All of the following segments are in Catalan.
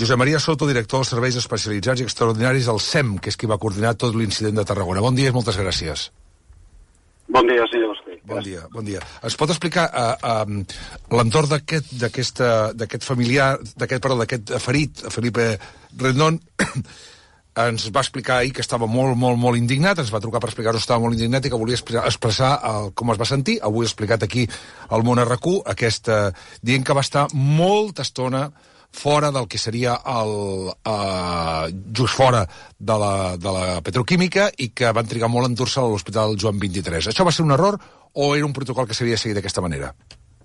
Josep Maria Soto, director dels Serveis Especialitzats i Extraordinaris del SEM, que és qui va coordinar tot l'incident de Tarragona. Bon dia i moltes gràcies. Bon dia, senyor Basté. Bon dia. Ens pot explicar l'entorn d'aquest familiar, d'aquest ferit, Felipe Rendón? Ens va explicar ahir que estava molt indignat, ens va trucar per explicar-ho, estava molt indignat i que volia expressar com es va sentir. Avui ha explicat aquí al Món RQ, dient que va estar molta estona fora del que seria just fora de la petroquímica i que van trigar molt en dur-se a l'Hospital Joan 23. Això va ser un error o era un protocol que s'havia seguit d'aquesta manera?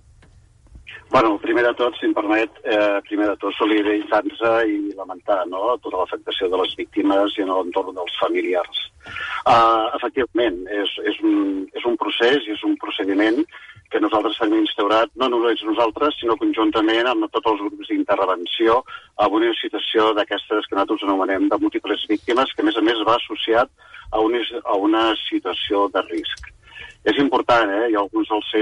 Bueno, primer de tot, si em permet, solidaritzar-nos i lamentar, no?, tota l'afectació de les víctimes i en l'entorn dels familiars. Efectivament, és un procés i és un procediment que nosaltres hem instaurat, no només nosaltres, sinó conjuntament amb tots els grups d'intervenció a una situació d'aquestes que nosaltres anomenem de múltiples víctimes, que a més va associat a una situació de risc. És important, i alguns de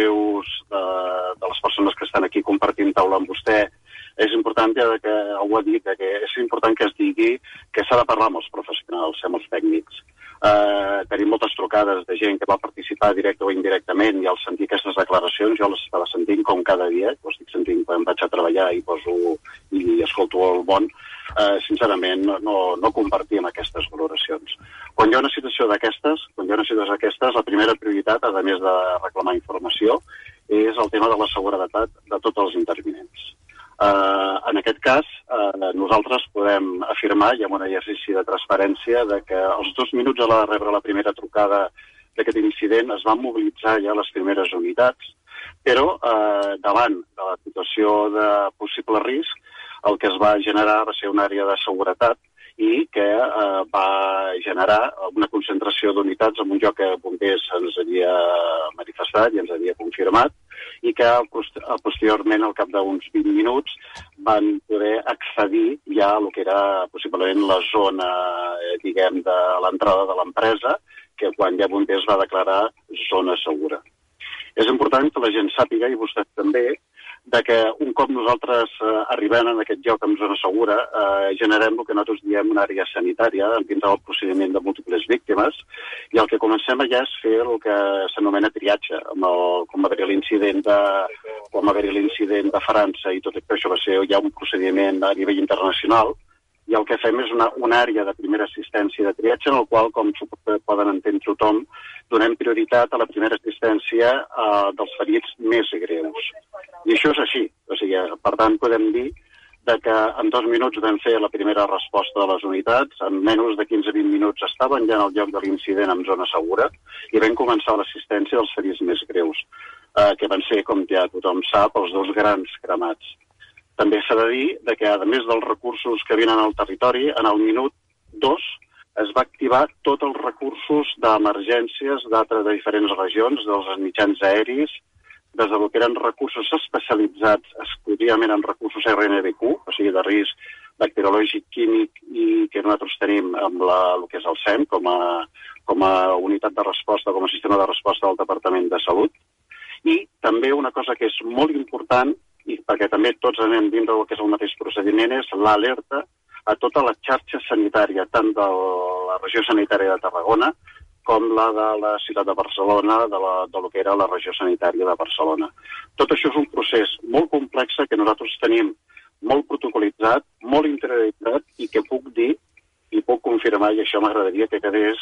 les persones que estan aquí compartint taula amb vostè, és important que ho ha dit, que és important que es digui que s'ha de parlar amb els professionals, amb els tècnics. Tenim moltes trucades de gent que va participar directe o indirectament i al sentir aquestes declaracions jo les estava sentint com cada dia, ho estic sentint quan vaig a treballar i escolto el món. Sincerament no compartim aquestes valoracions. Quan hi ha una situació d'aquestes, la primera prioritat, a més de reclamar informació, és el tema de la seguretat de tots els intervinents. En aquest cas, nosaltres podem afirmar, i amb un exercici de transparència, que als 2 minuts de rebre la primera trucada d'aquest incident es van mobilitzar ja les primeres unitats, però davant de la situació de possible risc, el que es va generar va ser una àrea de seguretat i que va generar una concentració d'unitats en un lloc que Bombers ens havia manifestat i ens havia confirmat i que posteriorment, al cap d'uns 20 minuts, van poder accedir ja a el que era possiblement la zona, diguem, de l'entrada de l'empresa, que quan ja Bombers va declarar zona segura. És important que la gent sàpiga, i vostès també, de que un cop nosaltres arribem en aquest lloc amb zona segura, generem el que nosaltres diem una àrea sanitària dins del procediment de múltiples víctimes, i el que comencem allà és fer el que s'anomena triatge, com va haver-hi l'incident de França i tot això va ser ja un procediment a nivell internacional, i el que fem és una àrea de primera assistència de triatge en el qual, com poden entendre tothom, donem prioritat a la primera assistència dels ferits més greus. I això és així. O sigui, per tant, podem dir que en 2 minuts vam fer la primera resposta de les unitats, en menys de 15-20 minuts estaven ja en el lloc de l'incident en zona segura i vam començar l'assistència dels ferits més greus, que van ser, com ja tothom sap, els 2 grans cremats. També s'ha de dir que, a més dels recursos que venen al territori, en el minut 2 es va activar tots els recursos d'emergències de diferents regions, dels mitjans aeris, des del que eren recursos especialitzats exclusivament en recursos RNBQ, o sigui, de risc bacteriològic, químic, i que nosaltres tenim amb el que és el SEM com a unitat de resposta, com a sistema de resposta del Departament de Salut. I també una cosa que és molt important, i perquè també tots anem dins del que és el mateix procediment, és l'alerta a tota la xarxa sanitària, tant de la regió sanitària de Tarragona com la de la ciutat de Barcelona, del que era la regió sanitària de Barcelona. Tot això és un procés molt complex que nosaltres tenim molt protocolitzat, molt interioritzat i que puc dir i puc confirmar, i això m'agradaria que quedés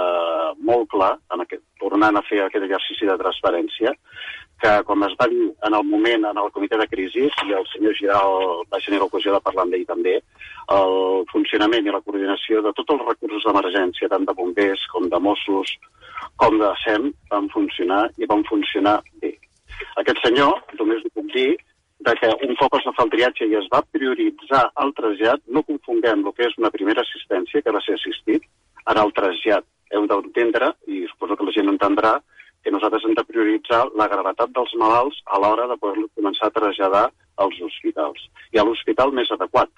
molt clar, tornant a fer aquest exercici de transparència, que, com es va dir en el moment en el comitè de crisi, i el senyor Giral va tenir l'ocasió de parlar amb ell també, el funcionament i la coordinació de tots els recursos d'emergència, tant de bombers com de Mossos, com de SEM, van funcionar bé. Aquest senyor, només li puc dir que un cop es va fer el triatge i es va prioritzar el trasllat, no confonguem el que és una primera assistència, que va ser assistit, en el trasllat. Heu d'entendre, i suposo que la gent entendrà, que nosaltres hem de prioritzar la gravetat dels malalts a l'hora de poder començar a traslladar als hospitals. I a l'hospital més adequat.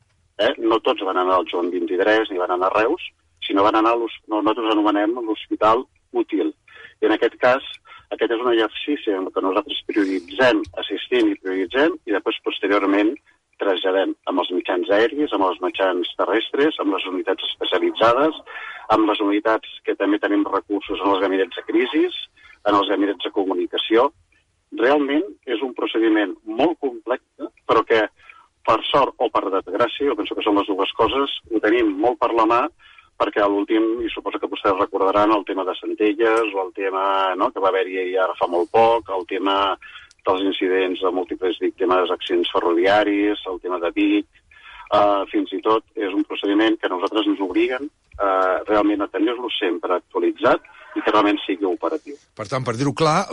No tots van anar al Joan 23 ni van anar a Reus, sinó van anar nosaltres anomenem l'hospital útil. I en aquest cas, aquest és un exercici en què nosaltres prioritzem, assistim i prioritzem, i després, posteriorment, traslladem amb els mitjans aèris, amb els mitjans terrestres, amb les unitats especialitzades, amb les unitats que també tenim recursos en els gabinets de crisis, en els gabinets de comunicació. Realment és un procediment molt complex, però que, per sort o per desgràcia, jo penso que són les dues coses, ho tenim molt per la mà, perquè a l'últim, i suposo que vostès recordaran, el tema de Centelles, o el tema que va haver-hi ara fa molt poc, el tema dels incidents de múltiples víctimes, accidents ferroviaris, el tema de Vic, fins i tot és un procediment que a nosaltres ens obliguen realment a tenir-lo sempre actualitzat i que realment sigui operatiu. Per tant, per dir-ho clar,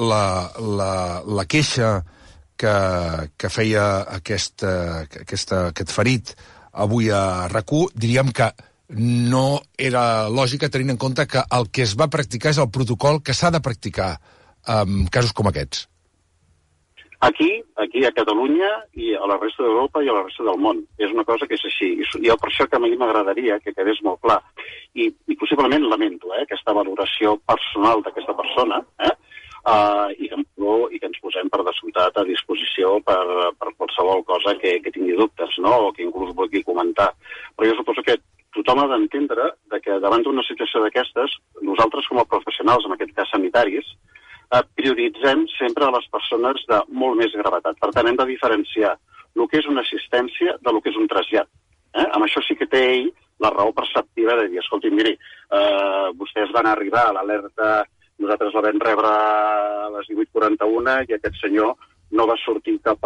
la queixa que feia aquest ferit avui a RAC1, diríem que no era lògica tenint en compte que el que es va practicar és el protocol que s'ha de practicar en casos com aquests. Aquí a Catalunya i a la resta d'Europa i a la resta del món. És una cosa que és així. I per això que a mi m'agradaria que quedés molt clar. I possiblement lamento aquesta valoració personal d'aquesta persona i que ens posem per descomptat a disposició per qualsevol cosa que tingui dubtes, o que inclús vulgui comentar. Però jo suposo que tothom ha d'entendre que davant d'una situació d'aquestes, nosaltres com a professionals, en aquest cas sanitaris, prioritzem sempre a les persones de molt més gravetat. Per tant, hem de diferenciar el que és una assistència de el que és un trasllat. Amb això sí que té ell la raó perceptiva de dir, escolti, miri, vostès van arribar a l'alerta, nosaltres la vam rebre a les 18:41 i aquest senyor no va sortir cap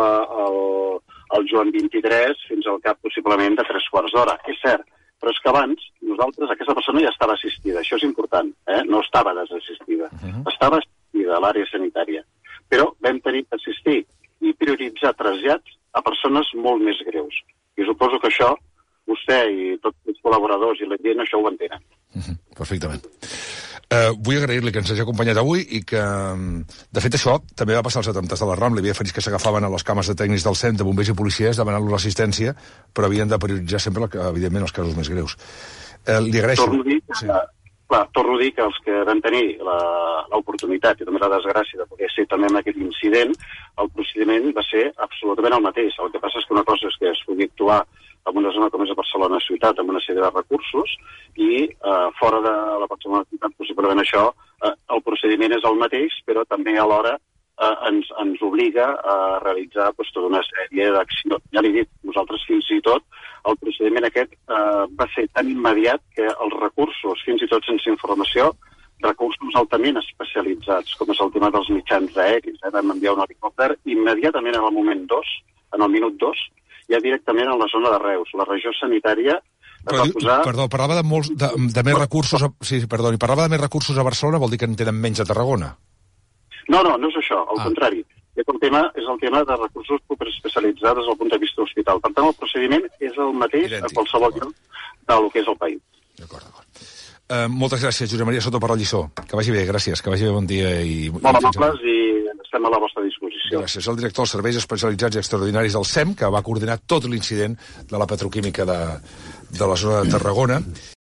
al Joan 23 fins al cap possiblement de 3/4 d'hora. És cert, però és que abans aquesta persona ja estava assistida, això és important, no estava desassistida, estava assistida a l'àrea sanitària. Però vam tenir d'assistir i prioritzar trasllats a persones molt més greus. I suposo que això, vostè i tots els col·laboradors i la gent, això ho entenen. Perfectament. Vull agrair-li que ens hagi acompanyat avui i que, de fet, això també va passar als atemptats de la Rambla. Hi havia ferits que s'agafaven a les cames de tècnics del CEM, de bombers i policies, demanant-los l'assistència, però havien de prioritzar sempre, evidentment, els casos més greus. Li agraeixo. Torno a dir que els que van tenir l'oportunitat i també la desgràcia de poder ser també en aquest incident, el procediment va ser absolutament el mateix. El que passa és que una cosa és que es pugui actuar en una zona com és a Barcelona ciutat amb una sèrie de recursos i fora de la Barcelona ciutat possiblement això, el procediment és el mateix, però també alhora ens obliga a realitzar tota una sèrie d'accions. Ja l'he dit, nosaltres fins i tot el procediment aquest va ser tan immediat que els recursos, fins i tot sense informació, recursos altament especialitzats, com és el tema dels mitjans aèris, vam enviar un helicòpter immediatament en el moment 2, en el minut 2, ja directament a la zona de Reus. La regió sanitària va posar... Perdó, parlava de més recursos... Perdó, parlava de més recursos a Barcelona, vol dir que en tenen menys a Tarragona? No és això, al contrari. És el tema de recursos superespecialitzats des del punt de vista hospital. Per tant, el procediment és el mateix a qualsevol lloc del que és el país. D'acord. Moltes gràcies, Josep Maria Soto, per la lliçó. Que vagi bé, gràcies, que vagi bé, bon dia. Molt amables i estem a la vostra disposició. Gràcies. El director dels Serveis Especialitzats i Extraordinaris del CEM, que va coordinar tot l'incident de la petroquímica de la zona de Tarragona.